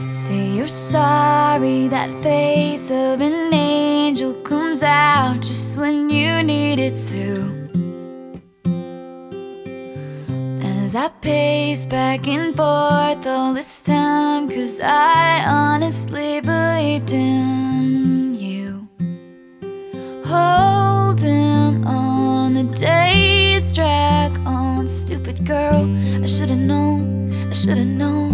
Say you're sorry, that face of an angel comes out just when you need it to. As I pace back and forth all this time, 'cause I honestly believed in you. Holding on, the days drag on. Stupid girl, I should've known, I should've known.